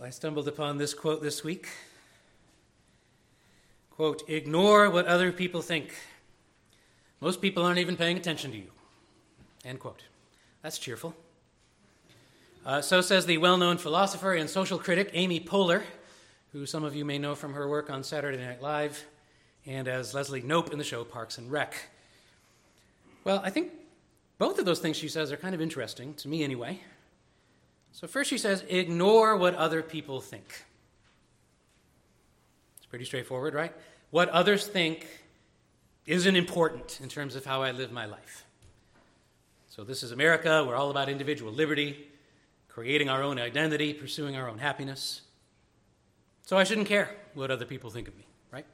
I stumbled upon this quote this week. Quote, "Ignore what other people think. Most people aren't even paying attention to you." End quote. That's cheerful. So says the well-known philosopher and social critic Amy Poehler, who some of you may know from her work on Saturday Night Live and as Leslie Knope in the show Parks and Rec. Well, I think both of those things she says are kind of interesting, to me anyway. So first she says, ignore what other people think. It's pretty straightforward, right? What others think isn't important in terms of how I live my life. So this is America. We're all about individual liberty, creating our own identity, pursuing our own happiness. So I shouldn't care what other people think of me, right?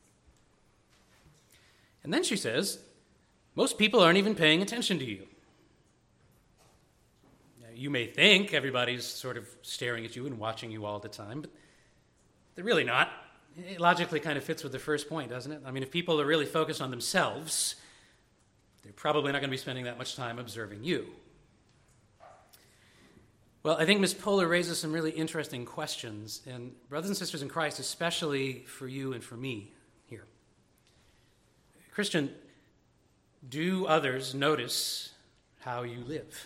And then she says, most people aren't even paying attention to you. Now, you may think everybody's sort of staring at you and watching you all the time, but they're really not. It logically kind of fits with the first point, doesn't it? I mean, if people are really focused on themselves, they're probably not going to be spending that much time observing you. Well, I think Ms. Poehler raises some really interesting questions, and brothers and sisters in Christ, especially for you and for me here. Christian, do others notice how you live?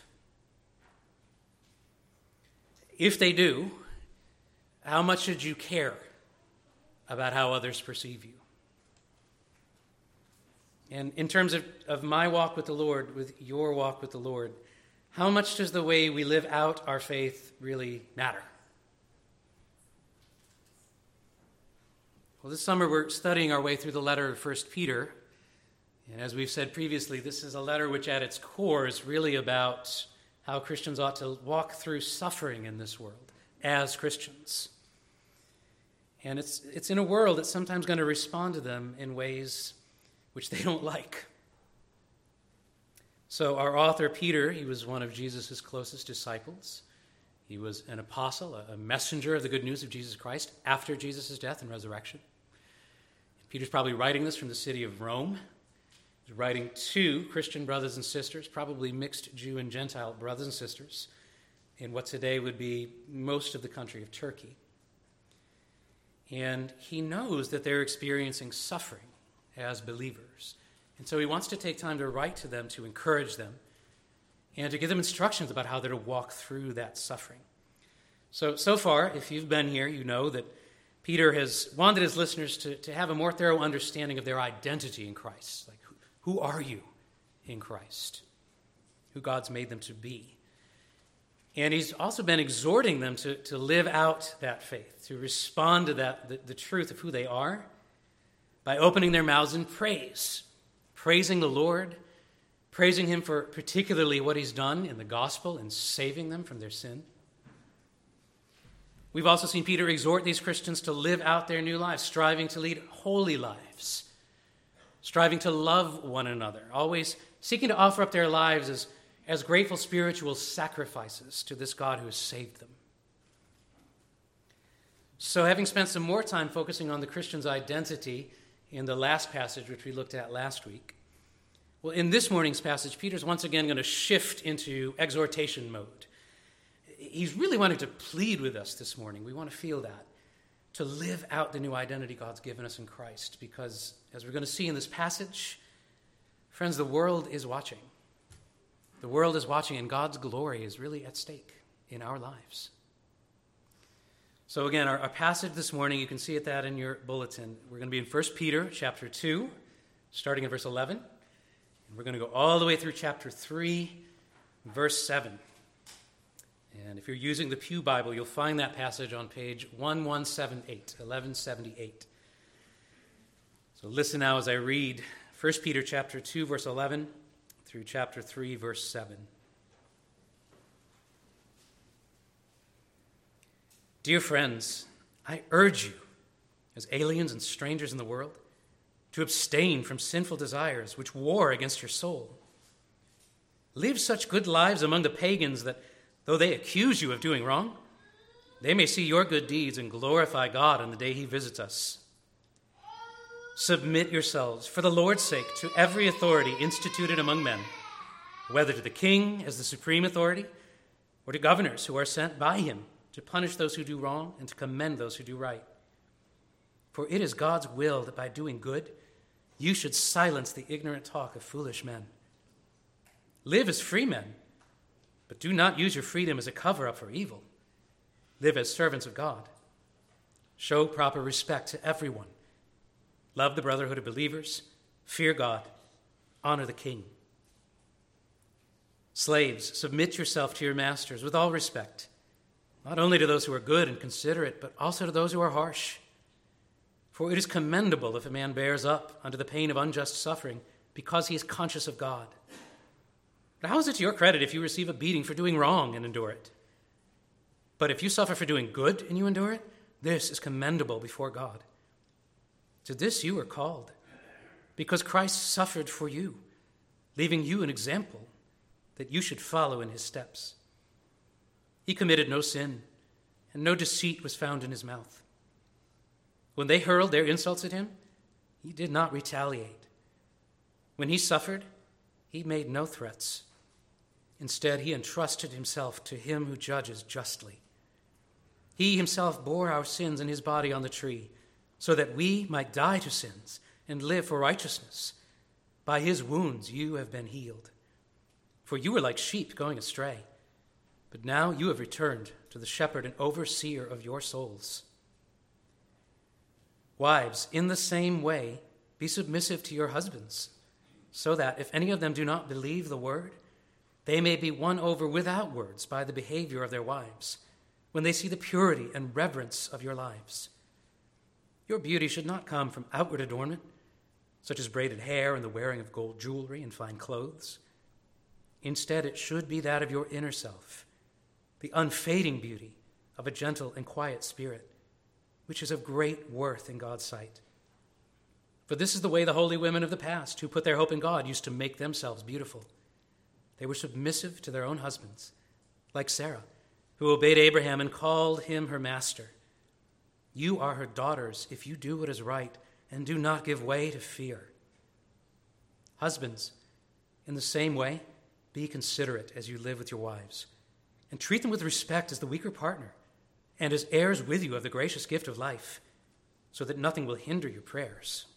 If they do, how much should you care about how others perceive you? And in terms of my walk with the Lord, with your walk with the Lord, how much does the way we live out our faith really matter? Well, this summer we're studying our way through the letter of 1 Peter. And as we've said previously, this is a letter which at its core is really about how Christians ought to walk through suffering in this world as Christians. And it's in a world that's sometimes going to respond to them in ways which they don't like. So our author, Peter, he was one of Jesus' closest disciples. He was an apostle, a messenger of the good news of Jesus Christ after Jesus' death and resurrection. Peter's probably writing this from the city of Rome. He's writing to Christian brothers and sisters, probably mixed Jew and Gentile brothers and sisters, in what today would be most of the country of Turkey. And he knows that they're experiencing suffering as believers. And so he wants to take time to write to them, to encourage them, and to give them instructions about how they're to walk through that suffering. So far, if you've been here, you know that Peter has wanted his listeners to have a more thorough understanding of their identity in Christ. Like, who are you in Christ? Who God's made them to be. And he's also been exhorting them to live out that faith, to respond to that, the truth of who they are, by opening their mouths in praise, praising the Lord, praising him for particularly what he's done in the gospel and saving them from their sin. We've also seen Peter exhort these Christians to live out their new lives, striving to lead holy lives, striving to love one another, always seeking to offer up their lives as grateful spiritual sacrifices to this God who has saved them. So having spent some more time focusing on the Christian's identity in the last passage, which we looked at last week, well, in this morning's passage, Peter's once again going to shift into exhortation mode. He's really wanting to plead with us this morning. We want to feel that, to live out the new identity God's given us in Christ, because as we're going to see in this passage, friends, the world is watching. The world is watching, and God's glory is really at stake in our lives. So again, our passage this morning, you can see that in your bulletin. We're going to be in 1 Peter chapter 2, starting in verse 11. And we're going to go all the way through chapter 3, verse 7. And if you're using the Pew Bible, you'll find that passage on page 1178. So listen now as I read 1 Peter chapter 2, verse 11 through chapter 3, verse 7. Dear friends, I urge you, as aliens and strangers in the world, to abstain from sinful desires which war against your soul. Live such good lives among the pagans that, though they accuse you of doing wrong, they may see your good deeds and glorify God on the day he visits us. Submit yourselves, for the Lord's sake, to every authority instituted among men, whether to the king as the supreme authority, or to governors who are sent by him to punish those who do wrong and to commend those who do right. For it is God's will that by doing good, you should silence the ignorant talk of foolish men. Live as free men, but do not use your freedom as a cover-up for evil. Live as servants of God. Show proper respect to everyone. Love the brotherhood of believers. Fear God. Honor the king. Slaves, submit yourself to your masters with all respect, not only to those who are good and considerate, but also to those who are harsh. For it is commendable if a man bears up under the pain of unjust suffering because he is conscious of God. But how is it to your credit if you receive a beating for doing wrong and endure it? But if you suffer for doing good and you endure it, this is commendable before God. To this you are called, because Christ suffered for you, leaving you an example that you should follow in his steps. He committed no sin, and no deceit was found in his mouth. When they hurled their insults at him, he did not retaliate. When he suffered, he made no threats. Instead, he entrusted himself to him who judges justly. He himself bore our sins in his body on the tree, so that we might die to sins and live for righteousness. By his wounds you have been healed. For you were like sheep going astray, but now you have returned to the shepherd and overseer of your souls. Wives, in the same way, be submissive to your husbands, so that if any of them do not believe the word, they may be won over without words by the behavior of their wives, when they see the purity and reverence of your lives. Your beauty should not come from outward adornment, such as braided hair and the wearing of gold jewelry and fine clothes. Instead, it should be that of your inner self, the unfading beauty of a gentle and quiet spirit, which is of great worth in God's sight. For this is the way the holy women of the past, who put their hope in God, used to make themselves beautiful. They were submissive to their own husbands, like Sarah, who obeyed Abraham and called him her master. You are her daughters if you do what is right and do not give way to fear. Husbands, in the same way, be considerate as you live with your wives, and treat them with respect as the weaker partner and as heirs with you of the gracious gift of life, so that nothing will hinder your prayers.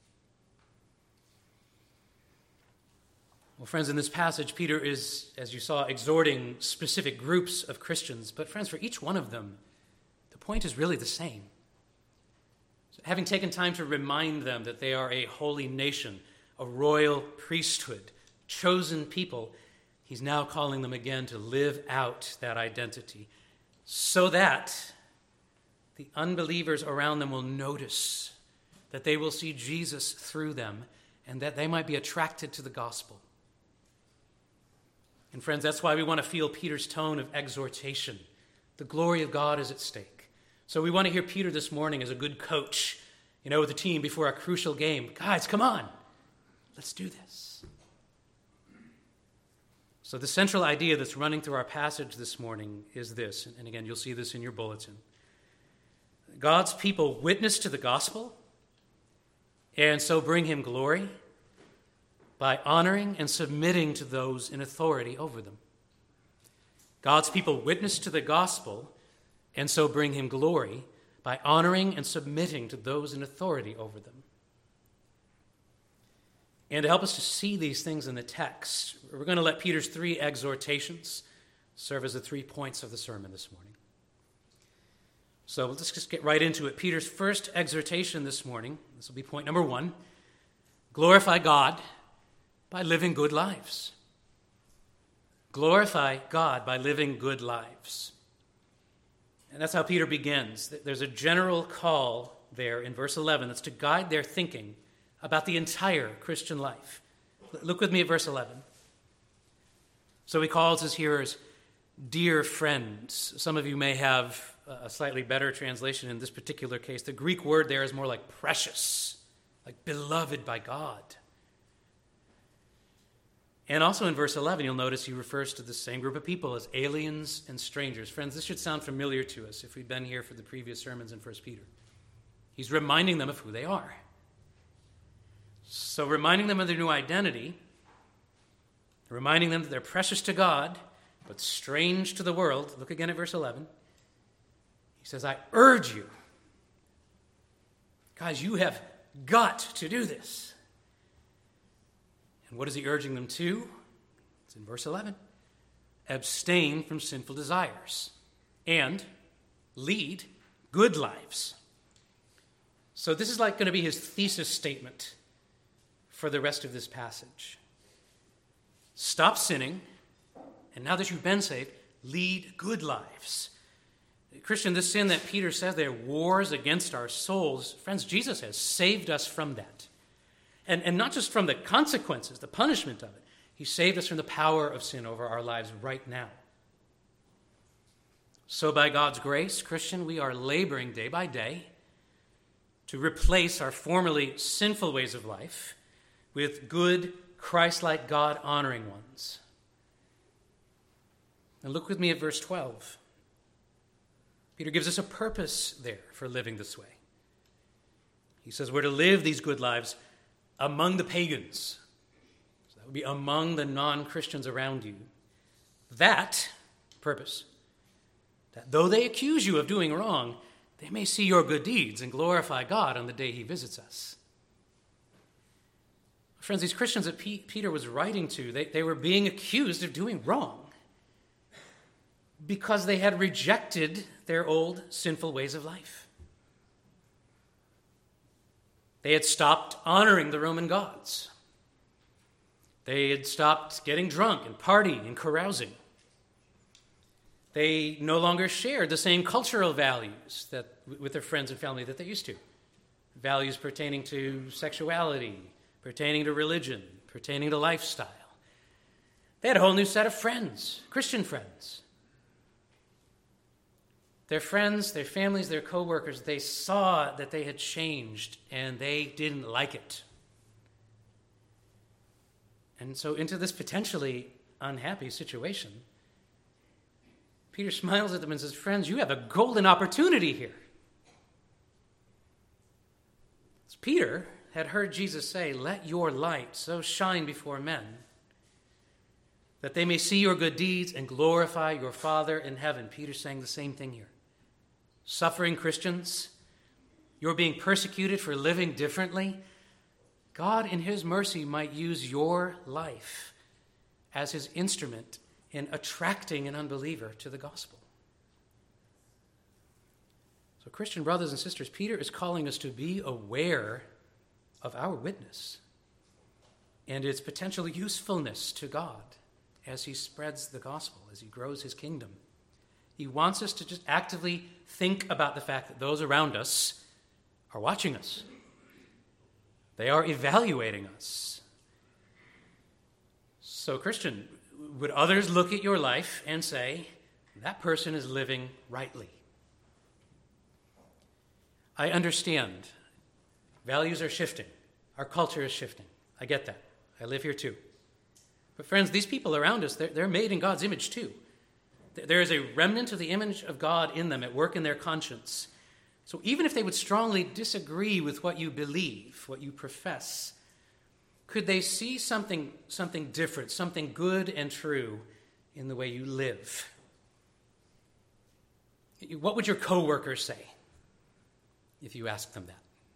Well, friends, in this passage, Peter is, as you saw, exhorting specific groups of Christians. But friends, for each one of them, the point is really the same. So having taken time to remind them that they are a holy nation, a royal priesthood, chosen people, he's now calling them again to live out that identity so that the unbelievers around them will notice, that they will see Jesus through them, and that they might be attracted to the gospel. And friends, that's why we want to feel Peter's tone of exhortation. The glory of God is at stake. So we want to hear Peter this morning as a good coach, with the team before a crucial game. Guys, come on. Let's do this. So the central idea that's running through our passage this morning is this. And again, you'll see this in your bulletin. God's people witness to the gospel and so bring him glory by honoring and submitting to those in authority over them. God's people witness to the gospel and so bring him glory by honoring and submitting to those in authority over them. And to help us to see these things in the text, we're going to let Peter's 3 exhortations serve as the 3 points of the sermon this morning. So let's just get right into it. Peter's first exhortation this morning, this will be point number 1, glorify God by living good lives. Glorify God by living good lives. And that's how Peter begins. There's a general call there in verse 11 that's to guide their thinking about the entire Christian life. Look with me at verse 11. So he calls his hearers dear friends. Some of you may have a slightly better translation in this particular case. The Greek word there is more like precious, like beloved by God. And also in verse 11, you'll notice he refers to the same group of people as aliens and strangers. Friends, this should sound familiar to us if we've been here for the previous sermons in 1 Peter. He's reminding them of who they are. So reminding them of their new identity, reminding them that they're precious to God, but strange to the world. Look again at verse 11. He says, I urge you. Guys, you have got to do this. And what is he urging them to? It's in verse 11. Abstain from sinful desires and lead good lives. So this is like going to be his thesis statement for the rest of this passage. Stop sinning, and now that you've been saved, lead good lives. Christian, this sin that Peter says there wars against our souls, friends, Jesus has saved us from that. And not just from the consequences, the punishment of it. He saved us from the power of sin over our lives right now. So by God's grace, Christian, we are laboring day by day to replace our formerly sinful ways of life with good, Christ-like, God-honoring ones. And look with me at verse 12. Peter gives us a purpose there for living this way. He says we're to live these good lives among the pagans. So that would be among the non-Christians around you. That purpose, that though they accuse you of doing wrong, they may see your good deeds and glorify God on the day he visits us. Friends, these Christians that Peter was writing to, they were being accused of doing wrong because they had rejected their old sinful ways of life. They had stopped honoring the Roman gods. They had stopped getting drunk and partying and carousing. They no longer shared the same cultural values with their friends and family that they used to. Values pertaining to sexuality, pertaining to religion, pertaining to lifestyle. They had a whole new set of friends, Christian friends. Their friends, their families, their co-workers, they saw that they had changed and they didn't like it. And so into this potentially unhappy situation, Peter smiles at them and says, friends, you have a golden opportunity here. As Peter had heard Jesus say, let your light so shine before men that they may see your good deeds and glorify your Father in heaven. Peter's saying the same thing here. Suffering Christians, you're being persecuted for living differently. God, in his mercy, might use your life as his instrument in attracting an unbeliever to the gospel. So, Christian brothers and sisters, Peter is calling us to be aware of our witness and its potential usefulness to God as he spreads the gospel, as he grows his kingdom. He wants us to just actively think about the fact that those around us are watching us. They are evaluating us. So, Christian, would others look at your life and say, that person is living rightly? I understand. Values are shifting. Our culture is shifting. I get that. I live here too. But friends, these people around us, they're made in God's image too. There is a remnant of the image of God in them at work in their conscience. So even if they would strongly disagree with what you believe, what you profess, could they see something different, something good and true in the way you live? What would your coworkers say if you asked them that?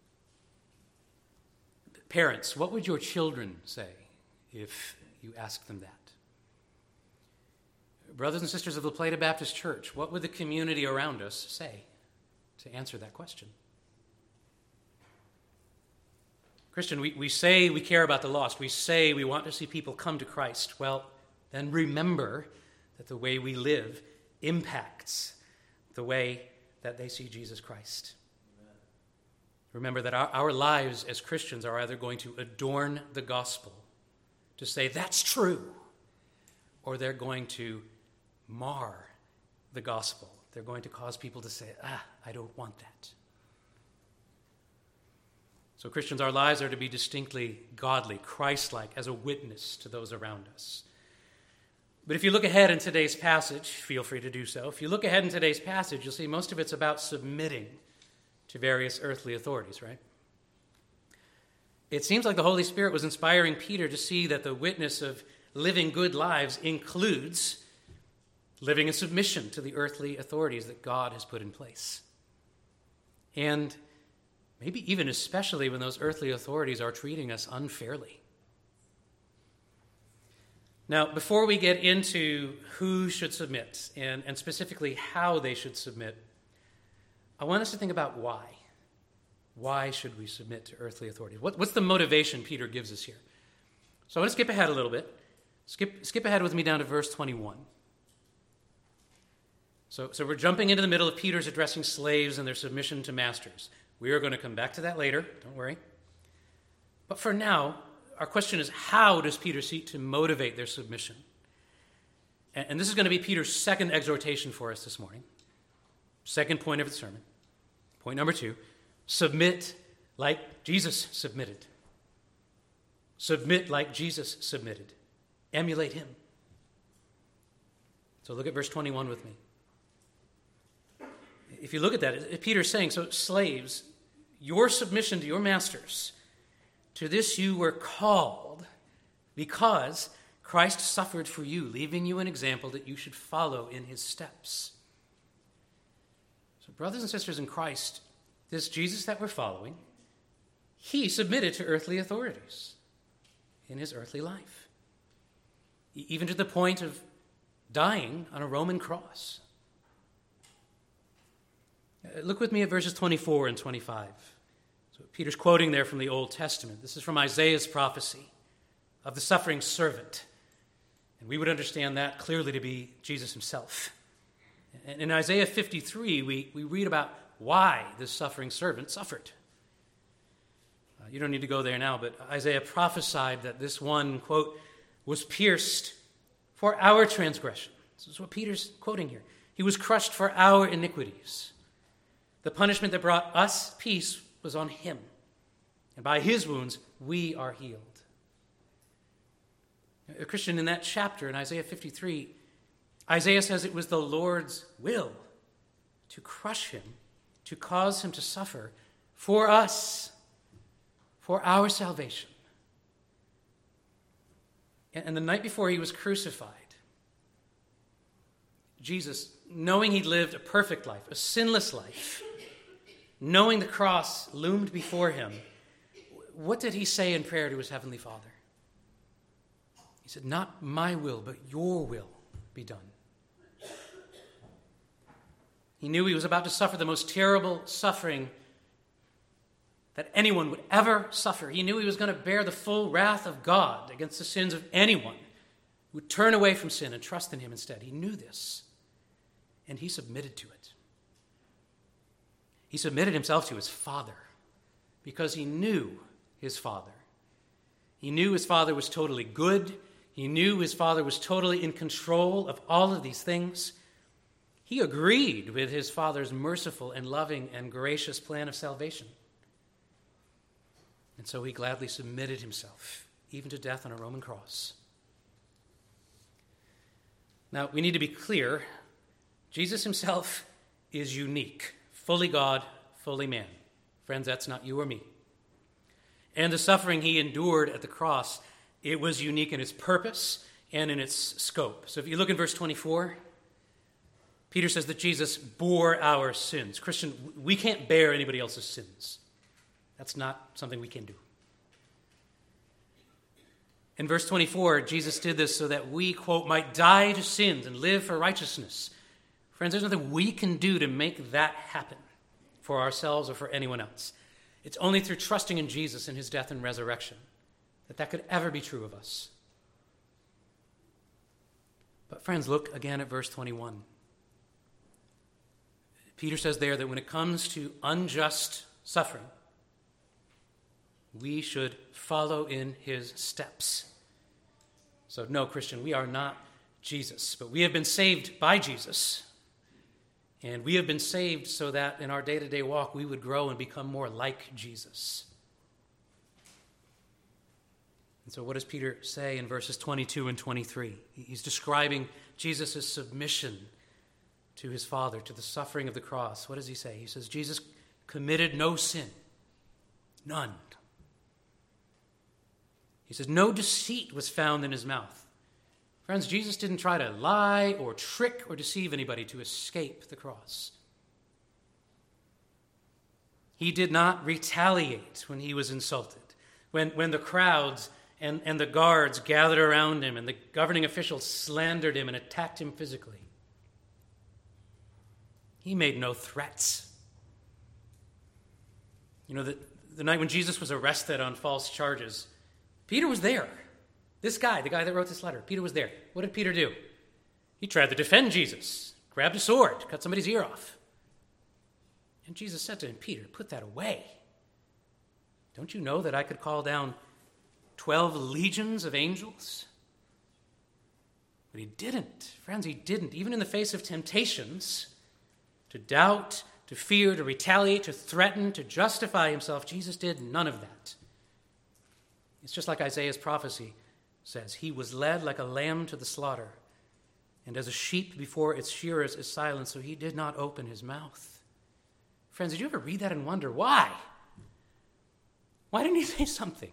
Parents, what would your children say if you asked them that? Brothers and sisters of La Plata Baptist Church, what would the community around us say to answer that question? Christian, we say we care about the lost. We say we want to see people come to Christ. Well, then remember that the way we live impacts the way that they see Jesus Christ. Amen. Remember that our lives as Christians are either going to adorn the gospel, to say that's true, or they're going to mar the gospel. They're going to cause people to say, I don't want that. So Christians, our lives are to be distinctly godly, Christ-like, as a witness to those around us. But if you look ahead in today's passage, feel free to do so. If you look ahead in today's passage, you'll see most of it's about submitting to various earthly authorities, right? It seems like the Holy Spirit was inspiring Peter to see that the witness of living good lives includes living in submission to the earthly authorities that God has put in place. And maybe even especially when those earthly authorities are treating us unfairly. Now, before we get into who should submit and specifically how they should submit, I want us to think about why. Why should we submit to earthly authorities? What's the motivation Peter gives us here? So I want to skip ahead a little bit. Skip ahead with me down to verse 21. So we're jumping into the middle of Peter's addressing slaves and their submission to masters. We are going to come back to that later, don't worry. But for now, our question is, how does Peter seek to motivate their submission? And this is going to be Peter's second exhortation for us this morning. Second point of the sermon. Point number 2, submit like Jesus submitted. Submit like Jesus submitted. Emulate him. So look at verse 21 with me. If you look at that, Peter's saying, so slaves, your submission to your masters, to this you were called because Christ suffered for you, leaving you an example that you should follow in his steps. So brothers and sisters in Christ, this Jesus that we're following, he submitted to earthly authorities in his earthly life, even to the point of dying on a Roman cross. Look with me at verses 24 and 25. So Peter's quoting there from the Old Testament. This is from Isaiah's prophecy of the suffering servant. And we would understand that clearly to be Jesus himself. And in Isaiah 53, we read about why this suffering servant suffered. You don't need to go there now, but Isaiah prophesied that this one, quote, was pierced for our transgression. This is what Peter's quoting here. He was crushed for our iniquities. The punishment that brought us peace was on him, and by his wounds we are healed. A Christian, in that chapter in Isaiah 53, Isaiah says it was the Lord's will to crush him, to cause him to suffer for us, for our salvation. And the night before he was crucified, Jesus, knowing he'd lived a perfect life, a sinless life, knowing the cross loomed before him, what did he say in prayer to his heavenly Father? He said, not my will, but your will be done. He knew he was about to suffer the most terrible suffering that anyone would ever suffer. He knew he was going to bear the full wrath of God against the sins of anyone who would turn away from sin and trust in him instead. He knew this, and he submitted to it. He submitted himself to his Father because he knew his Father. He knew his Father was totally good. He knew his Father was totally in control of all of these things. He agreed with his Father's merciful and loving and gracious plan of salvation. And so he gladly submitted himself, even to death on a Roman cross. Now, we need to be clear. Jesus himself is unique. Fully God, fully man. Friends, that's not you or me. And the suffering he endured at the cross, it was unique in its purpose and in its scope. So if you look in verse 24, Peter says that Jesus bore our sins. Christian, we can't bear anybody else's sins. That's not something we can do. In verse 24, Jesus did this so that we, quote, might die to sins and live for righteousness. Friends, there's nothing we can do to make that happen for ourselves or for anyone else. It's only through trusting in Jesus and his death and resurrection that could ever be true of us. But friends, look again at verse 21. Peter says there that when it comes to unjust suffering, we should follow in his steps. So no, Christian, we are not Jesus, but we have been saved by Jesus. And we have been saved so that in our day-to-day walk we would grow and become more like Jesus. And so what does Peter say in verses 22 and 23? He's describing Jesus' submission to his Father, to the suffering of the cross. What does he say? He says, Jesus committed no sin. None. He says, no deceit was found in his mouth. Friends, Jesus didn't try to lie or trick or deceive anybody to escape the cross. He did not retaliate when he was insulted, when the crowds and the guards gathered around him and the governing officials slandered him and attacked him physically. He made no threats. You know, the night when Jesus was arrested on false charges, Peter was there. This guy, the guy that wrote this letter, Peter was there. What did Peter do? He tried to defend Jesus, grabbed a sword, cut somebody's ear off. And Jesus said to him, Peter, put that away. Don't you know that I could call down 12 legions of angels? But he didn't. Friends, he didn't. Even in the face of temptations to doubt, to fear, to retaliate, to threaten, to justify himself, Jesus did none of that. It's just like Isaiah's prophecy says, he was led like a lamb to the slaughter, and as a sheep before its shearers is silent, so he did not open his mouth. Friends, did you ever read that and wonder why? Why didn't he say something?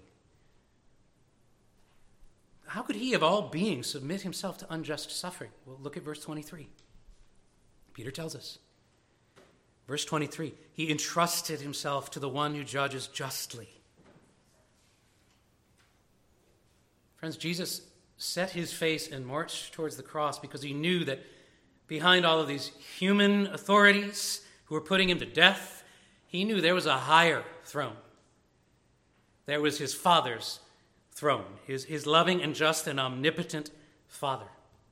How could he, of all beings, submit himself to unjust suffering? Well, look at verse 23. Peter tells us. Verse 23, he entrusted himself to the one who judges justly. Friends, Jesus set his face and marched towards the cross because he knew that behind all of these human authorities who were putting him to death, he knew there was a higher throne. There was his Father's throne, his loving and just and omnipotent Father.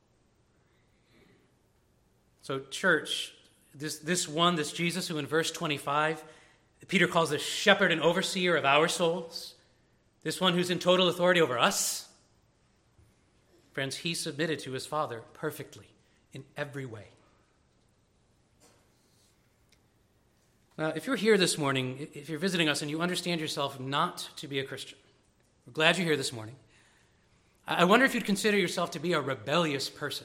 So, church, this Jesus who in verse 25, Peter calls the shepherd and overseer of our souls, this one who's in total authority over us, friends, he submitted to his Father perfectly in every way. Now, if you're here this morning, if you're visiting us and you understand yourself not to be a Christian, we're glad you're here this morning. I wonder if you'd consider yourself to be a rebellious person.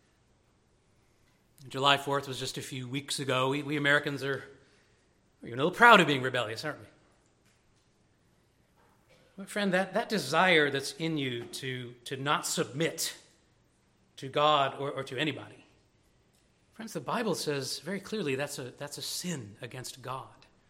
July 4th was just a few weeks ago. We Americans are a little proud of being rebellious, aren't we? Well, friend, that desire that's in you to not submit to God or to anybody, friends, the Bible says very clearly that's a sin against God.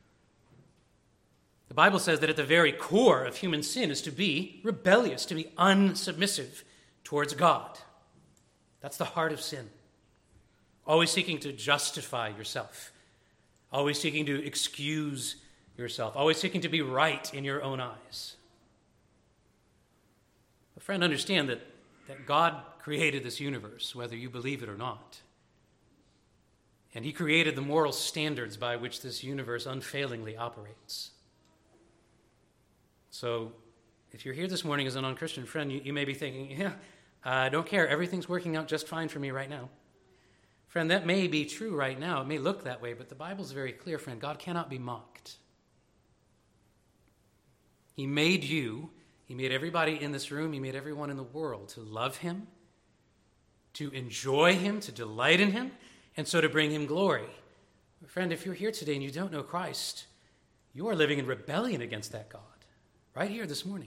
The Bible says that at the very core of human sin is to be rebellious, to be unsubmissive towards God. That's the heart of sin. Always seeking to justify yourself. Always seeking to excuse yourself. Always seeking to be right in your own eyes. But friend, understand that God created this universe, whether you believe it or not. And he created the moral standards by which this universe unfailingly operates. So, if you're here this morning as a non-Christian friend, you may be thinking, yeah, I don't care. Everything's working out just fine for me right now. Friend, that may be true right now. It may look that way, but the Bible's very clear, friend. God cannot be mocked. He made you. He made everybody in this room. He made everyone in the world to love him, to enjoy him, to delight in him, and so to bring him glory. Friend, if you're here today and you don't know Christ, you are living in rebellion against that God. Right here this morning.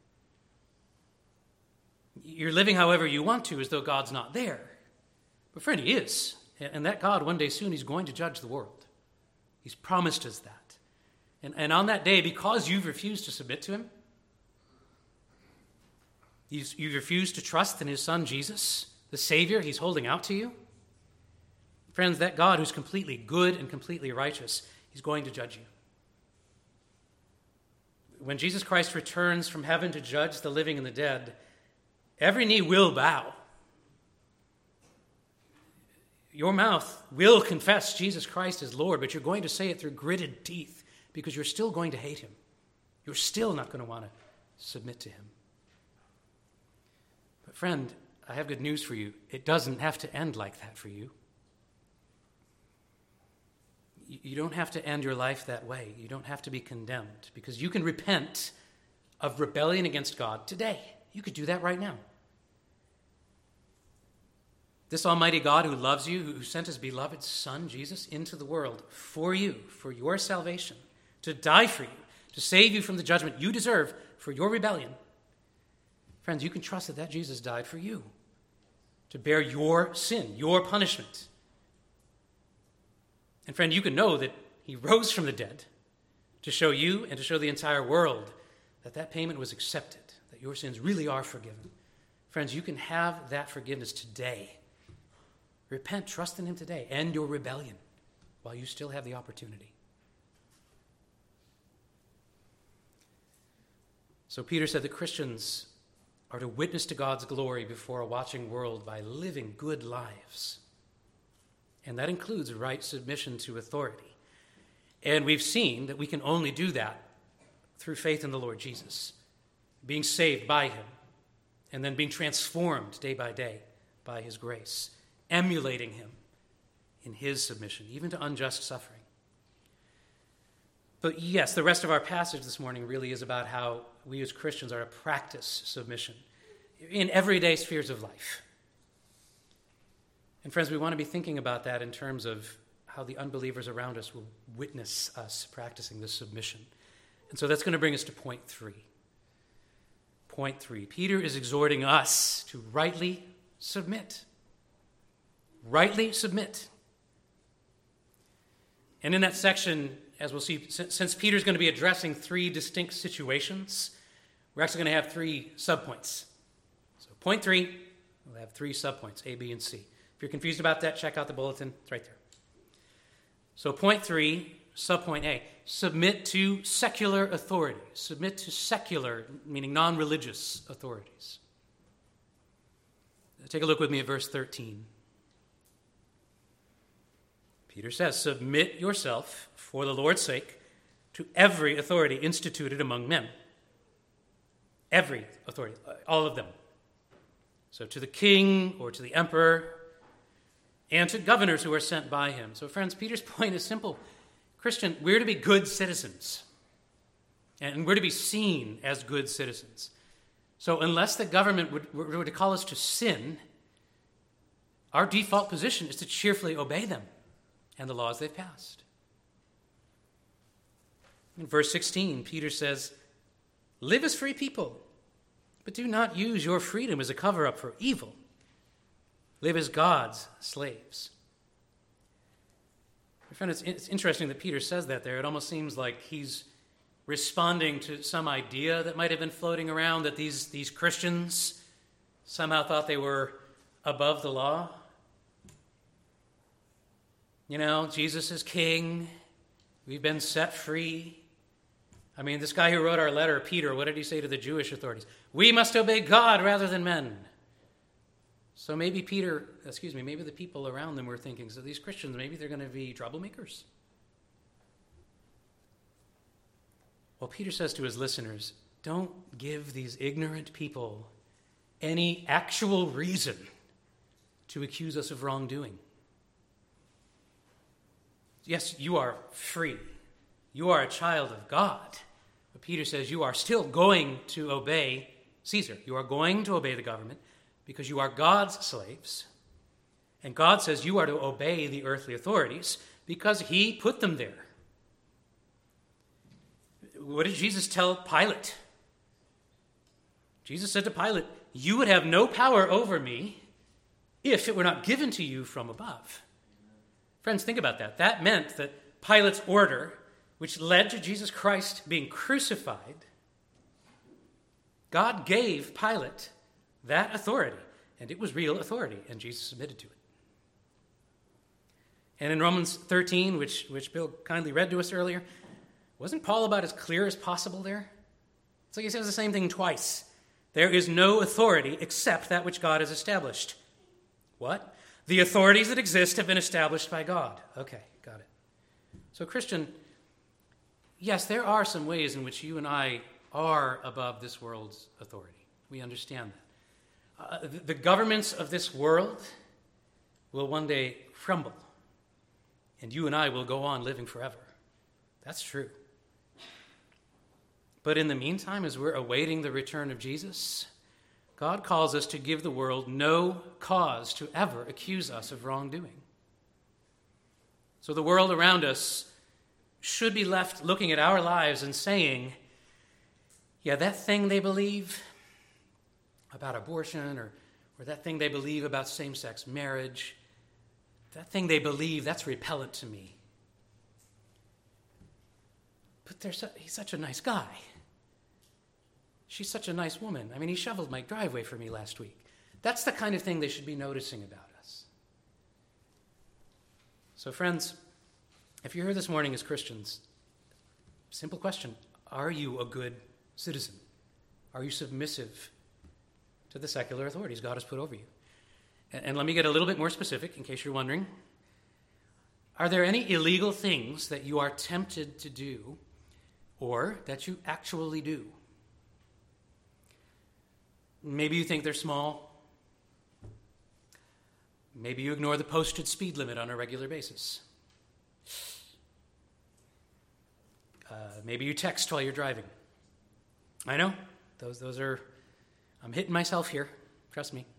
You're living however you want to, as though God's not there. But friend, he is. And that God, one day soon, he's going to judge the world. He's promised us that. And on that day, because you've refused to submit to him, you've refused to trust in his Son, Jesus, the Savior he's holding out to you, friends, that God who's completely good and completely righteous, he's going to judge you. When Jesus Christ returns from heaven to judge the living and the dead, every knee will bow. Your mouth will confess Jesus Christ is Lord, but you're going to say it through gritted teeth because you're still going to hate him. You're still not going to want to submit to him. But friend, I have good news for you. It doesn't have to end like that for you. You don't have to end your life that way. You don't have to be condemned because you can repent of rebellion against God today. You could do that right now. This almighty God who loves you, who sent his beloved Son, Jesus, into the world for you, for your salvation, to die for you, to save you from the judgment you deserve for your rebellion. Friends, you can trust that Jesus died for you. to bear your sin, your punishment. And friend, you can know that he rose from the dead to show you and to show the entire world that that payment was accepted, that your sins really are forgiven. Friends, you can have that forgiveness today. Repent, trust in him today. End your rebellion while you still have the opportunity. So Peter said that Christians are to witness to God's glory before a watching world by living good lives. And that includes right submission to authority. And we've seen that we can only do that through faith in the Lord Jesus, being saved by him, and then being transformed day by day by his grace, emulating him in his submission, even to unjust suffering. But yes, the rest of our passage this morning really is about how we as Christians are to practice submission in everyday spheres of life. And friends, we want to be thinking about that in terms of how the unbelievers around us will witness us practicing this submission. And so that's going to bring us to point 3. Point 3. Peter is exhorting us to rightly submit. Rightly submit. And in that section, as we'll see, since Peter's going to be addressing 3 distinct situations, we're actually going to have 3 subpoints. So point 3, we'll have 3 subpoints, A, B, and C. If you're confused about that, check out the bulletin. It's right there. So point 3, subpoint A, submit to secular authority. Submit to secular, meaning non-religious authorities. Take a look with me at verse 13. Peter says, submit yourself for the Lord's sake to every authority instituted among men. Every authority, all of them. So to the king or to the emperor and to governors who are sent by him. So friends, Peter's point is simple. Christian, we're to be good citizens. And we're to be seen as good citizens. So unless the government were to call us to sin, our default position is to cheerfully obey them and the laws they've passed. In verse 16, Peter says, live as free people, but do not use your freedom as a cover-up for evil. Live as God's slaves. My friend, it's interesting that Peter says that there. It almost seems like he's responding to some idea that might have been floating around that these Christians somehow thought they were above the law. You know, Jesus is king. We've been set free. I mean, this guy who wrote our letter, Peter, what did he say to the Jewish authorities? We must obey God rather than men. So maybe maybe the people around them were thinking, so these Christians, maybe they're going to be troublemakers. Well, Peter says to his listeners, don't give these ignorant people any actual reason to accuse us of wrongdoing. Yes, you are free. You are a child of God. But Peter says you are still going to obey Caesar. You are going to obey the government because you are God's slaves. And God says you are to obey the earthly authorities because he put them there. What did Jesus tell Pilate? Jesus said to Pilate, you would have no power over me if it were not given to you from above. Friends, think about that. That meant that Pilate's order, which led to Jesus Christ being crucified, God gave Pilate that authority, and it was real authority, and Jesus submitted to it. And in Romans 13, which Bill kindly read to us earlier, wasn't Paul about as clear as possible there? It's like he says the same thing twice. There is no authority except that which God has established. What? The authorities that exist have been established by God. Okay, got it. So, Christian, yes, there are some ways in which you and I are above this world's authority. We understand that. The governments of this world will one day crumble, and you and I will go on living forever. That's true. But in the meantime, as we're awaiting the return of Jesus, God calls us to give the world no cause to ever accuse us of wrongdoing. So the world around us should be left looking at our lives and saying, yeah, that thing they believe about abortion or or that thing they believe about same-sex marriage, that thing they believe, that's repellent to me. But he's such a nice guy. She's such a nice woman. I mean, he shoveled my driveway for me last week. That's the kind of thing they should be noticing about us. So friends, if you're here this morning as Christians, simple question, are you a good citizen? Are you submissive to the secular authorities God has put over you? And let me get a little bit more specific in case you're wondering. Are there any illegal things that you are tempted to do or that you actually do? Maybe you think they're small. Maybe you ignore the posted speed limit on a regular basis. Maybe you text while you're driving. I know, those are, I'm hitting myself here, trust me.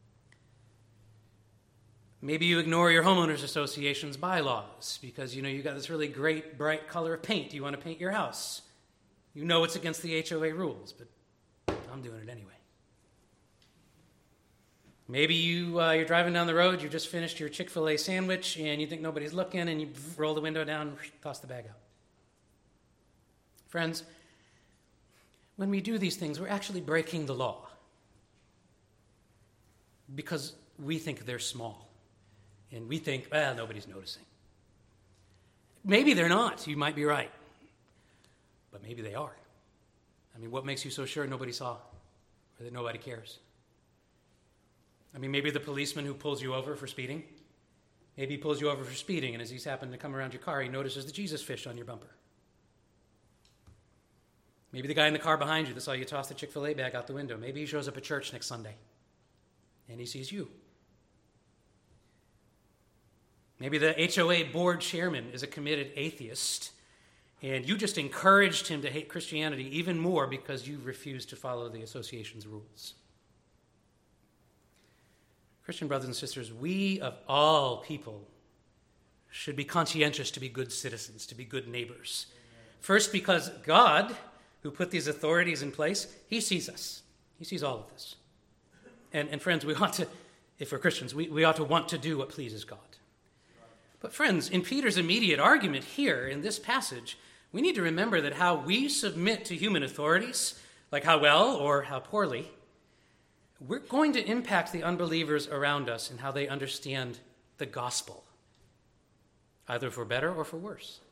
Maybe you ignore your homeowners association's bylaws because you got this really great bright color of paint. You want to paint your house. You know it's against the HOA rules, but I'm doing it anyway. Maybe you're driving down the road, you just finished your Chick-fil-A sandwich, and you think nobody's looking, and you roll the window down and toss the bag out. Friends, when we do these things, we're actually breaking the law because we think they're small. And we think, well, nobody's noticing. Maybe they're not. You might be right. But maybe they are. I mean, what makes you so sure nobody saw or that nobody cares? I mean, maybe the policeman who pulls you over for speeding, maybe he pulls you over for speeding, and as he's happened to come around your car, he notices the Jesus fish on your bumper. Maybe the guy in the car behind you that saw you toss the Chick-fil-A bag out the window, maybe he shows up at church next Sunday, and he sees you. Maybe the HOA board chairman is a committed atheist, and you just encouraged him to hate Christianity even more because you refused to follow the association's rules. Christian brothers and sisters, we of all people should be conscientious to be good citizens, to be good neighbors. First, because God, who put these authorities in place, he sees us. He sees all of this. And friends, we ought to, if we're Christians, we ought to want to do what pleases God. But friends, in Peter's immediate argument here in this passage, we need to remember that how we submit to human authorities, like how well or how poorly, we're going to impact the unbelievers around us in how they understand the gospel, either for better or for worse.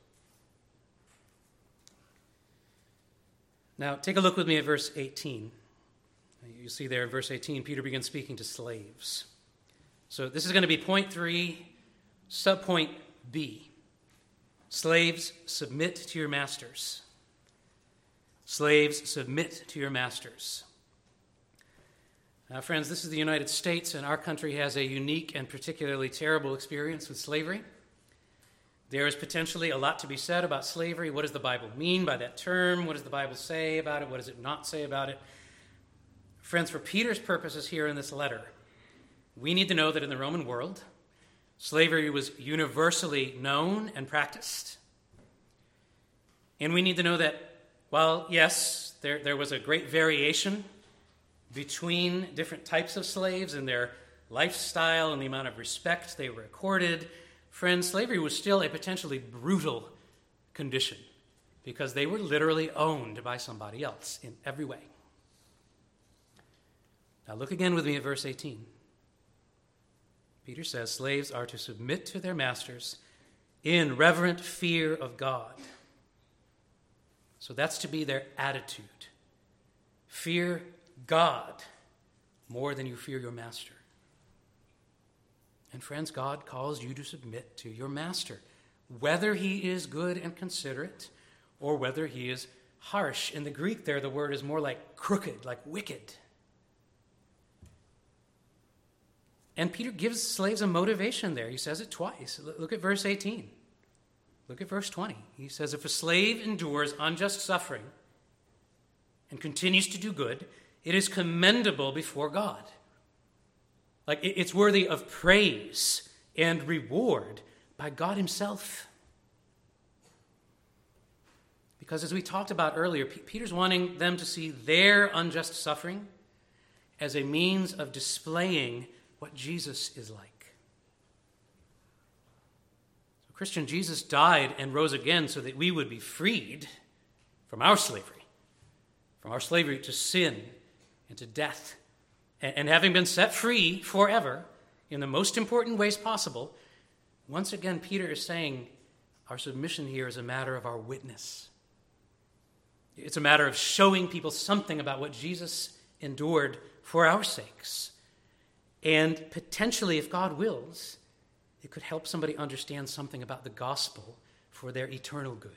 Now, take a look with me at verse 18. You see there in verse 18, Peter begins speaking to slaves. So this is going to be point 3, subpoint B. Slaves, submit to your masters. Slaves, submit to your masters. Now, friends, this is the United States, and our country has a unique and particularly terrible experience with slavery. There is potentially a lot to be said about slavery. What does the Bible mean by that term? What does the Bible say about it? What does it not say about it? Friends, for Peter's purposes here in this letter, we need to know that in the Roman world, slavery was universally known and practiced. And we need to know that while, yes, there was a great variation between different types of slaves and their lifestyle and the amount of respect they were accorded, friends, slavery was still a potentially brutal condition because they were literally owned by somebody else in every way. Now look again with me at verse 18. Peter says, slaves are to submit to their masters in reverent fear of God. So that's to be their attitude. Fear God more than you fear your master. And friends, God calls you to submit to your master, whether he is good and considerate or whether he is harsh. In the Greek there, the word is more like crooked, like wicked. And Peter gives slaves a motivation there. He says it twice. Look at verse 18. Look at verse 20. He says, if a slave endures unjust suffering and continues to do good, it is commendable before God. Like it's worthy of praise and reward by God himself. Because as we talked about earlier, Peter's wanting them to see their unjust suffering as a means of displaying what Jesus is like. So, Christian, Jesus died and rose again so that we would be freed from our slavery to sin and to death. And having been set free forever in the most important ways possible, once again, Peter is saying our submission here is a matter of our witness. It's a matter of showing people something about what Jesus endured for our sakes. And potentially, if God wills, it could help somebody understand something about the gospel for their eternal good.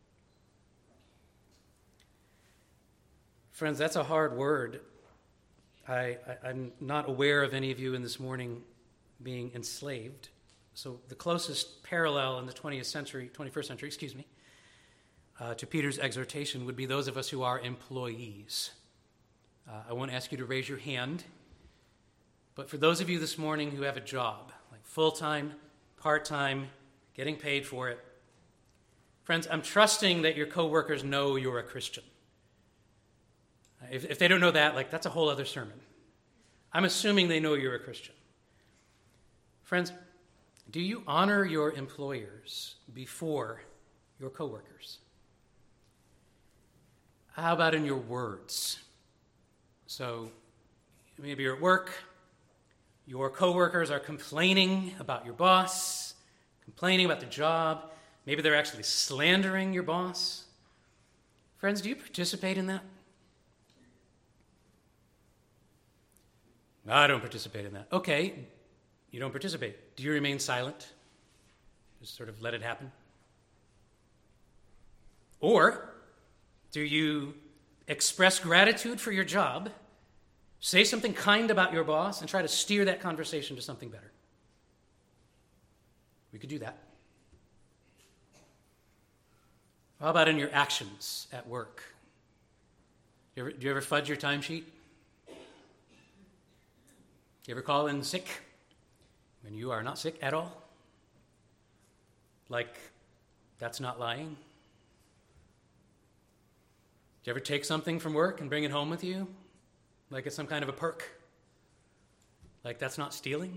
Friends, that's a hard word. I'm not aware of any of you in this morning being enslaved. So the closest parallel in the 21st century, to Peter's exhortation would be those of us who are employees. I won't ask you to raise your hand, but for those of you this morning who have a job, like full-time, part-time, getting paid for it, friends, I'm trusting that your coworkers know you're a Christian. If they don't know that, that's a whole other sermon. I'm assuming they know you're a Christian. Friends, do you honor your employers before your coworkers? How about in your words? So maybe you're at work, your coworkers are complaining about your boss, complaining about the job. Maybe they're actually slandering your boss. Friends, do you participate in that? I don't participate in that. Okay, you don't participate. Do you remain silent? Just sort of let it happen? Or do you express gratitude for your job, say something kind about your boss, and try to steer that conversation to something better? We could do that. How about in your actions at work? Do you ever fudge your timesheet? Do you ever call in sick when you are not sick at all? Like, that's not lying? Do you ever take something from work and bring it home with you? Like it's some kind of a perk? Like that's not stealing?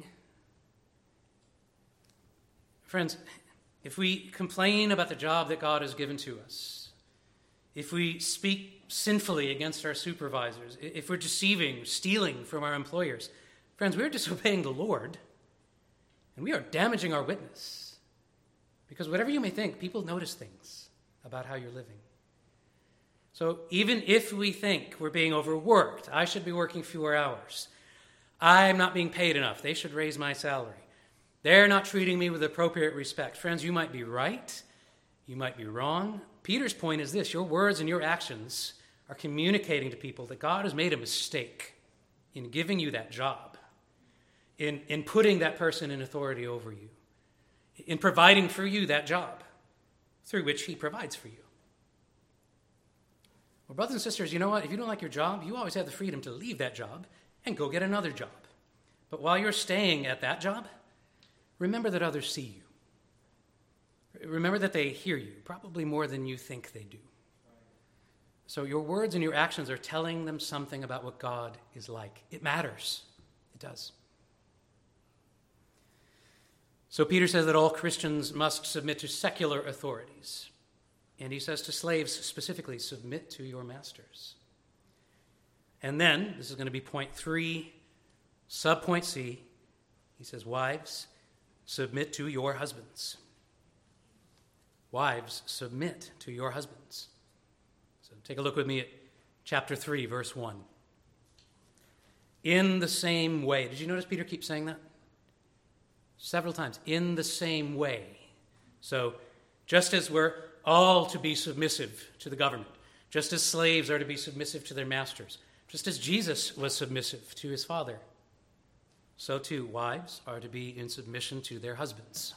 Friends, if we complain about the job that God has given to us, if we speak sinfully against our supervisors, if we're deceiving, stealing from our employers, friends, we're disobeying the Lord, and we are damaging our witness. Because whatever you may think, people notice things about how you're living. So even if we think we're being overworked, I should be working fewer hours, I'm not being paid enough, they should raise my salary, they're not treating me with appropriate respect. Friends, you might be right, you might be wrong. Peter's point is this: your words and your actions are communicating to people that God has made a mistake in giving you that job, in putting that person in authority over you, in providing for you that job through which he provides for you. Well, brothers and sisters, you know what? If you don't like your job, you always have the freedom to leave that job and go get another job. But while you're staying at that job, remember that others see you. Remember that they hear you, probably more than you think they do. So your words and your actions are telling them something about what God is like. It matters. It does. So Peter says that all Christians must submit to secular authorities. And he says to slaves specifically, submit to your masters. And then, this is going to be point 3, subpoint C, he says, wives, submit to your husbands. Wives, submit to your husbands. So take a look with me at chapter 3, verse 1. In the same way. Did you notice Peter keeps saying that? Several times. In the same way. So, just as we're all to be submissive to the government, just as slaves are to be submissive to their masters, just as Jesus was submissive to his Father, so too wives are to be in submission to their husbands.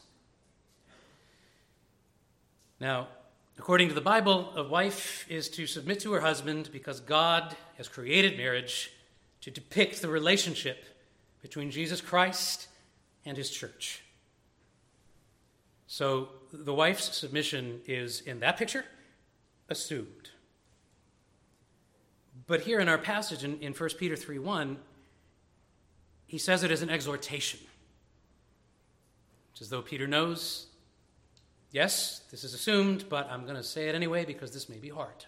Now, according to the Bible, a wife is to submit to her husband because God has created marriage to depict the relationship between Jesus Christ and his church. So the wife's submission is, in that picture, assumed. But here in our passage in 1 Peter 3:1, he says it as an exhortation. It's as though Peter knows, yes, this is assumed, but I'm going to say it anyway because this may be hard.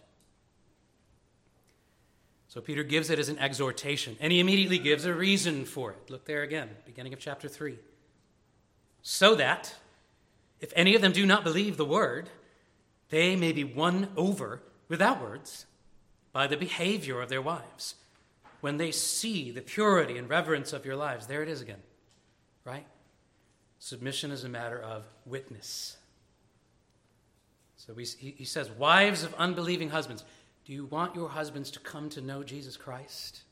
So Peter gives it as an exhortation, and he immediately gives a reason for it. Look there again, beginning of chapter 3. So that, if any of them do not believe the word, they may be won over without words by the behavior of their wives. When they see the purity and reverence of your lives, there it is again, right? Submission is a matter of witness. So he says, wives of unbelieving husbands, do you want your husbands to come to know Jesus Christ?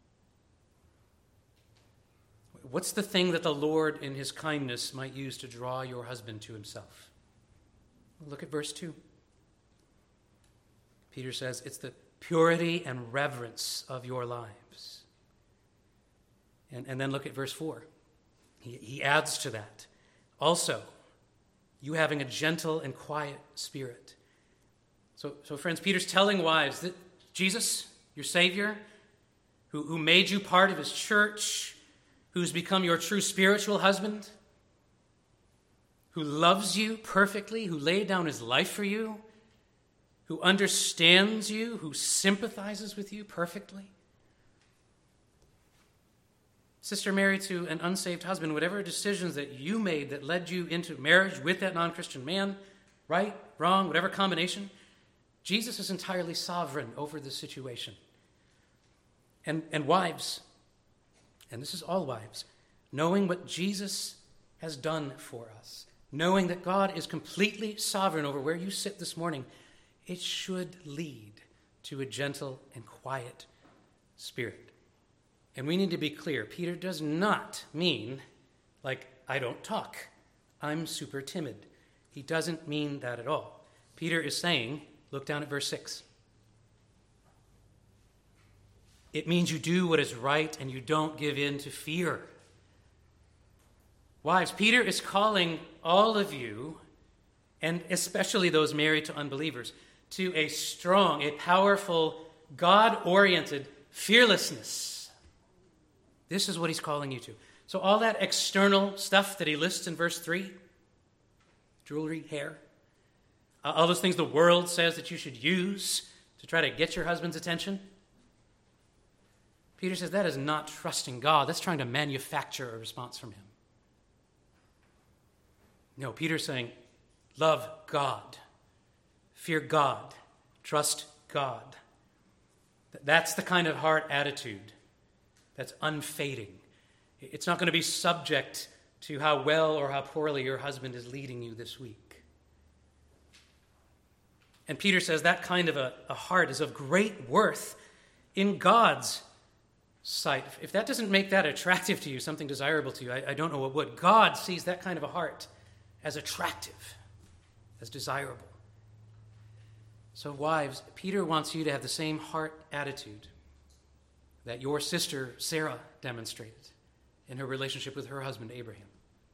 What's the thing that the Lord in his kindness might use to draw your husband to himself? Look at verse 2. Peter says, it's the purity and reverence of your lives. And then look at verse 4. He adds to that. Also, you having a gentle and quiet spirit. So friends, Peter's telling wives that Jesus, your Savior, who made you part of his church, who's become your true spiritual husband, who loves you perfectly, who laid down his life for you, who understands you, who sympathizes with you perfectly. Sister married to an unsaved husband, whatever decisions that you made that led you into marriage with that non-Christian man, right, wrong, whatever combination, Jesus is entirely sovereign over the situation. And wives, and this is all wives, knowing what Jesus has done for us, knowing that God is completely sovereign over where you sit this morning, it should lead to a gentle and quiet spirit. And we need to be clear. Peter does not mean, like, I don't talk. I'm super timid. He doesn't mean that at all. Peter is saying, look down at verse 6. It means you do what is right and you don't give in to fear. Wives, Peter is calling all of you, and especially those married to unbelievers, to a strong, a powerful, God-oriented fearlessness. This is what he's calling you to. So all that external stuff that he lists in verse 3, jewelry, hair, all those things the world says that you should use to try to get your husband's attention, Peter says that is not trusting God. That's trying to manufacture a response from him. No, Peter's saying, love God, fear God, trust God. That's the kind of heart attitude that's unfading. It's not going to be subject to how well or how poorly your husband is leading you this week. And Peter says that kind of a heart is of great worth in God's sight. If that doesn't make that attractive to you, something desirable to you, I don't know what would. God sees that kind of a heart as attractive, as desirable. So wives, Peter wants you to have the same heart attitude that your sister Sarah demonstrated in her relationship with her husband Abraham.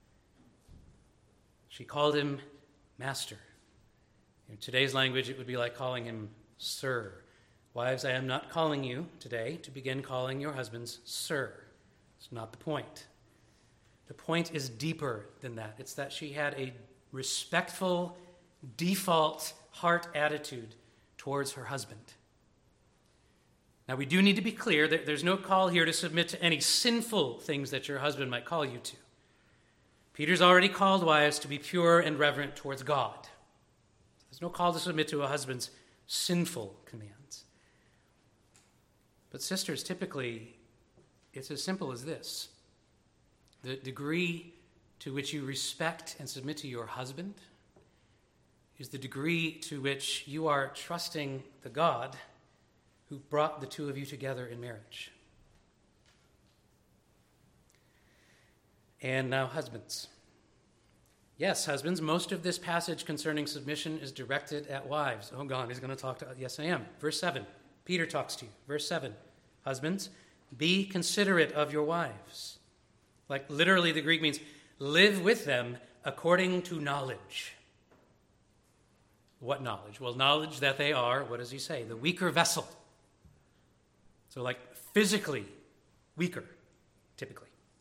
She called him master. In today's language, it would be like calling him sir. Wives, I am not calling you today to begin calling your husbands sir. It's not the point. The point is deeper than that. It's that she had a respectful, default heart attitude towards her husband. Now, we do need to be clear that there's no call here to submit to any sinful things that your husband might call you to. Peter's already called wives to be pure and reverent towards God. There's no call to submit to a husband's sinful commands. But sisters, typically, it's as simple as this. The degree to which you respect and submit to your husband is the degree to which you are trusting the God who brought the two of you together in marriage. And now, husbands. Yes, husbands, most of this passage concerning submission is directed at wives. Oh, God, he's going to talk to us. Yes, I am. Verse 7, Peter talks to you. Verse 7, husbands, be considerate of your wives. Like literally the Greek means live with them according to knowledge. What knowledge? Well, knowledge that they are, what does he say? The weaker vessel. So like physically weaker, typically.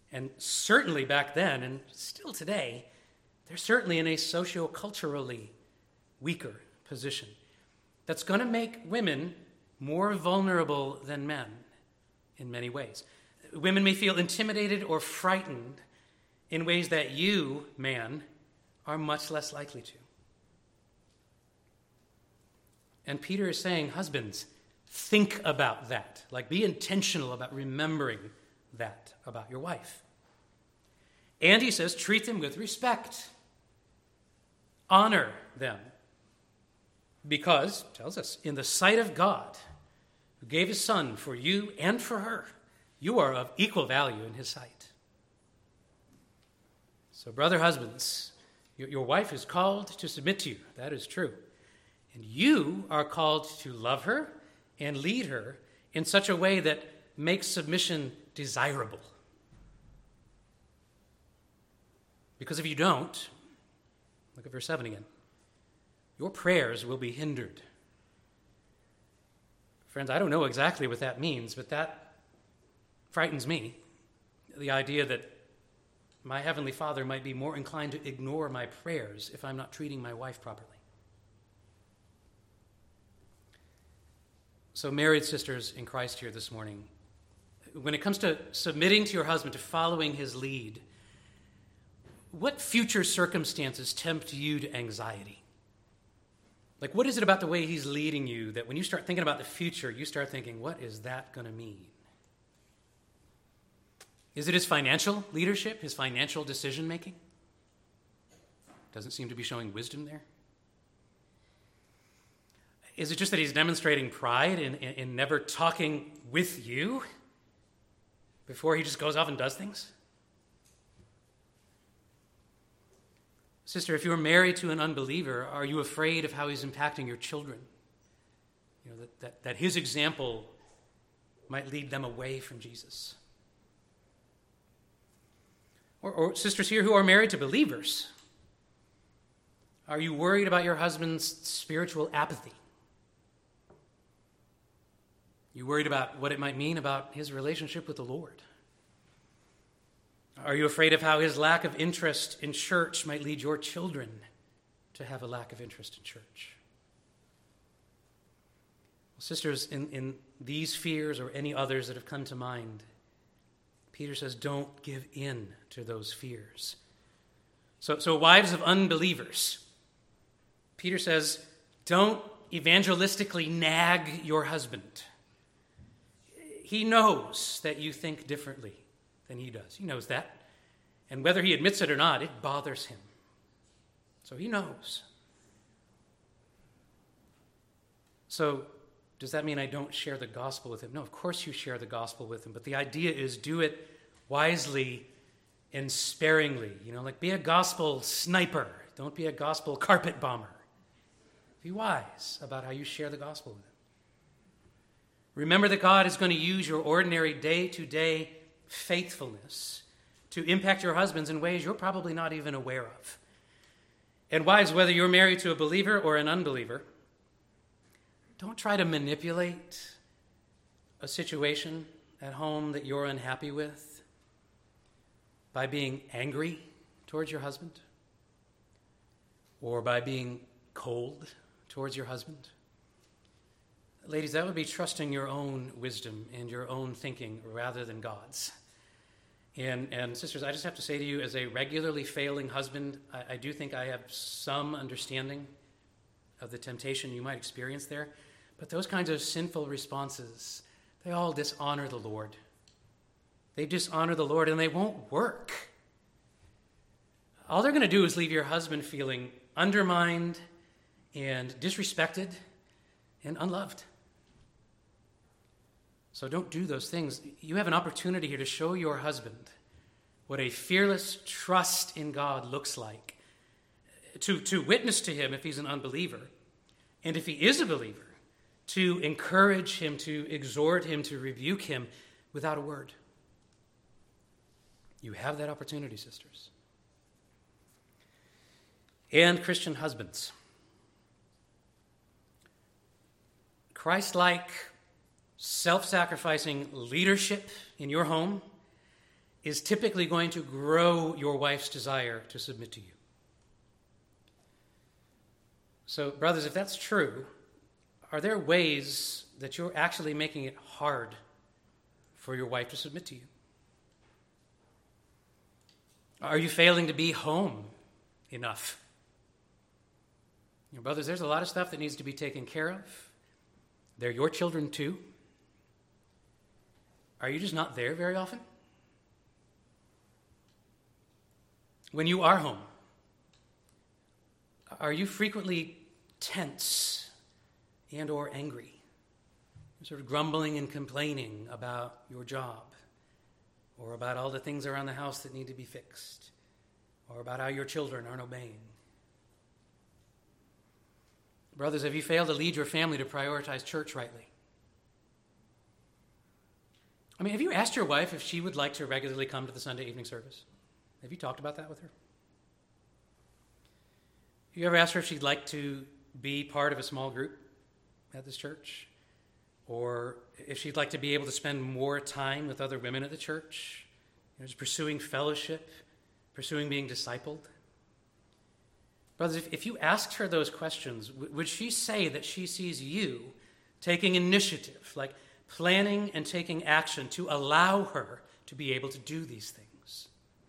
And certainly back then, and still today, they're certainly in a socio-culturally weaker position. That's going to make women more vulnerable than men in many ways. Women may feel intimidated or frightened in ways that you, man, are much less likely to. And Peter is saying, husbands, think about that. Like, be intentional about remembering that about your wife. And he says, treat them with respect. Honor them. Because, tells us, in the sight of God, who gave his son for you and for her, you are of equal value in his sight. So, brother husbands, your wife is called to submit to you. That is true. And you are called to love her and lead her in such a way that makes submission desirable. Because if you don't, look at verse 7 again, your prayers will be hindered. Friends, I don't know exactly what that means, but that frightens me. The idea that my Heavenly Father might be more inclined to ignore my prayers if I'm not treating my wife properly. So, married sisters in Christ here this morning, when it comes to submitting to your husband, to following his lead, what future circumstances tempt you to anxiety? Like, what is it about the way he's leading you that when you start thinking about the future, you start thinking, what is that going to mean? Is it his financial leadership, his financial decision-making? Doesn't seem to be showing wisdom there. Is it just that he's demonstrating pride in never talking with you before he just goes off and does things? Sister, if you're married to an unbeliever, are you afraid of how he's impacting your children? You know, that his example might lead them away from Jesus. Or sisters here who are married to believers, are you worried about your husband's spiritual apathy? You worried about what it might mean about his relationship with the Lord? Are you afraid of how his lack of interest in church might lead your children to have a lack of interest in church? Well, sisters, in these fears or any others that have come to mind, Peter says, don't give in to those fears. So wives of unbelievers, Peter says, don't evangelistically nag your husband. He knows that you think differently than he does. He knows that. And whether he admits it or not, it bothers him. So he knows. So does that mean I don't share the gospel with him? No, of course you share the gospel with him. But the idea is do it wisely and sparingly. You know, like be a gospel sniper. Don't be a gospel carpet bomber. Be wise about how you share the gospel with him. Remember that God is going to use your ordinary day-to-day faithfulness to impact your husbands in ways you're probably not even aware of. And wives, whether you're married to a believer or an unbeliever, don't try to manipulate a situation at home that you're unhappy with by being angry towards your husband or by being cold towards your husband. Ladies, that would be trusting your own wisdom and your own thinking rather than God's. And sisters, I just have to say to you, as a regularly failing husband, I do think I have some understanding of the temptation you might experience there. But those kinds of sinful responses, they all dishonor the Lord. They dishonor the Lord, and they won't work. All they're going to do is leave your husband feeling undermined and disrespected and unloved. So don't do those things. You have an opportunity here to show your husband what a fearless trust in God looks like, to witness to him if he's an unbeliever, and if he is a believer, to encourage him, to exhort him, to rebuke him without a word. You have that opportunity, sisters. And Christian husbands, Christ-like, self-sacrificing leadership in your home is typically going to grow your wife's desire to submit to you. So, brothers, if that's true, are there ways that you're actually making it hard for your wife to submit to you? Are you failing to be home enough? Brothers, there's a lot of stuff that needs to be taken care of. They're your children too. Are you just not there very often? When you are home, are you frequently tense and or angry? Sort of grumbling and complaining about your job, or about all the things around the house that need to be fixed, or about how your children aren't obeying. Brothers, have you failed to lead your family to prioritize church rightly? I mean, have you asked your wife if she would like to regularly come to the Sunday evening service? Have you talked about that with her? You ever asked her if she'd like to be part of a small group at this church? Or if she'd like to be able to spend more time with other women at the church? Just pursuing fellowship, pursuing being discipled? Brothers, if you asked her those questions, would she say that she sees you taking initiative, like planning and taking action to allow her to be able to do these things?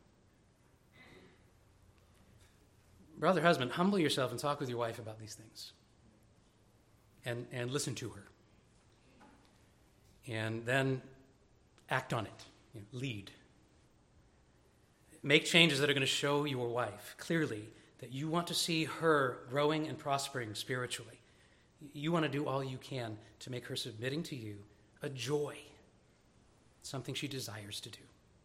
Brother, husband, humble yourself and talk with your wife about these things. And listen to her. And then act on it. Lead. Make changes that are going to show your wife clearly that you want to see her growing and prospering spiritually. You want to do all you can to make her submitting to you a joy, something she desires to do.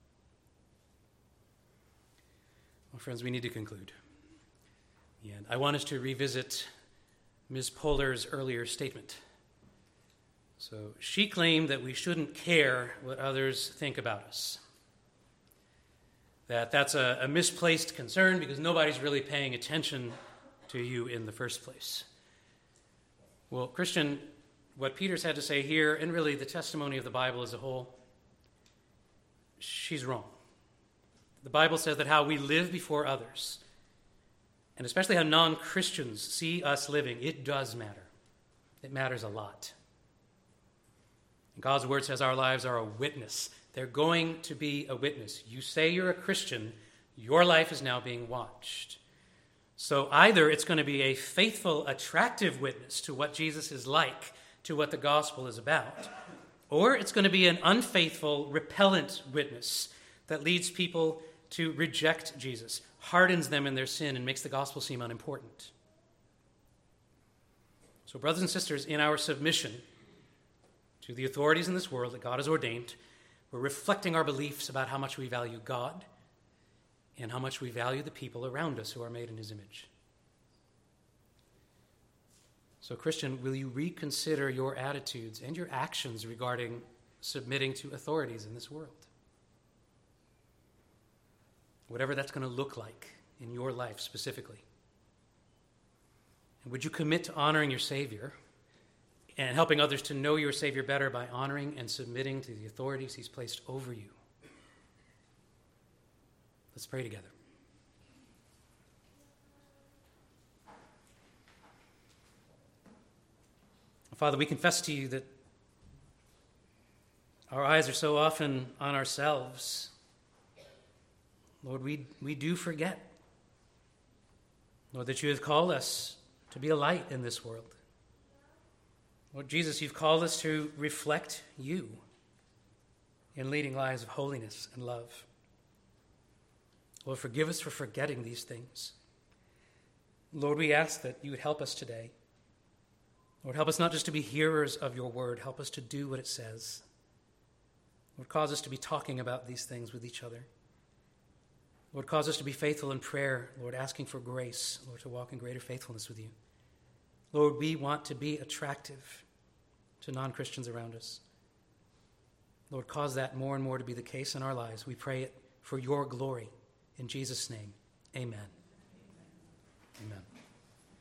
Well, friends, we need to conclude. And I want us to revisit Ms. Poehler's earlier statement. So she claimed that we shouldn't care what others think about us. That's a misplaced concern because nobody's really paying attention to you in the first place. Well, Christian, what Peter's had to say here, and really the testimony of the Bible as a whole, she's wrong. The Bible says that how we live before others, and especially how non-Christians see us living, it does matter. It matters a lot. God's word says our lives are a witness. They're going to be a witness. You say you're a Christian, your life is now being watched. So either it's going to be a faithful, attractive witness to what Jesus is like, to what the gospel is about, or it's going to be an unfaithful, repellent witness that leads people to reject Jesus, hardens them in their sin, and makes the gospel seem unimportant. So brothers and sisters, in our submission to the authorities in this world that God has ordained, we're reflecting our beliefs about how much we value God and how much we value the people around us who are made in his image. So, Christian, will you reconsider your attitudes and your actions regarding submitting to authorities in this world? Whatever that's going to look like in your life specifically. And would you commit to honoring your Savior and helping others to know your Savior better by honoring and submitting to the authorities he's placed over you? Let's pray together. Father, we confess to you that our eyes are so often on ourselves. Lord, we do forget, Lord, that you have called us to be a light in this world. Lord Jesus, you've called us to reflect you in leading lives of holiness and love. Lord, forgive us for forgetting these things. Lord, we ask that you would help us today. Lord, help us not just to be hearers of your word, help us to do what it says. Lord, cause us to be talking about these things with each other. Lord, cause us to be faithful in prayer, Lord, asking for grace, Lord, to walk in greater faithfulness with you. Lord, we want to be attractive to non-Christians around us. Lord, cause that more and more to be the case in our lives. We pray it for your glory. In Jesus' name, amen. Amen.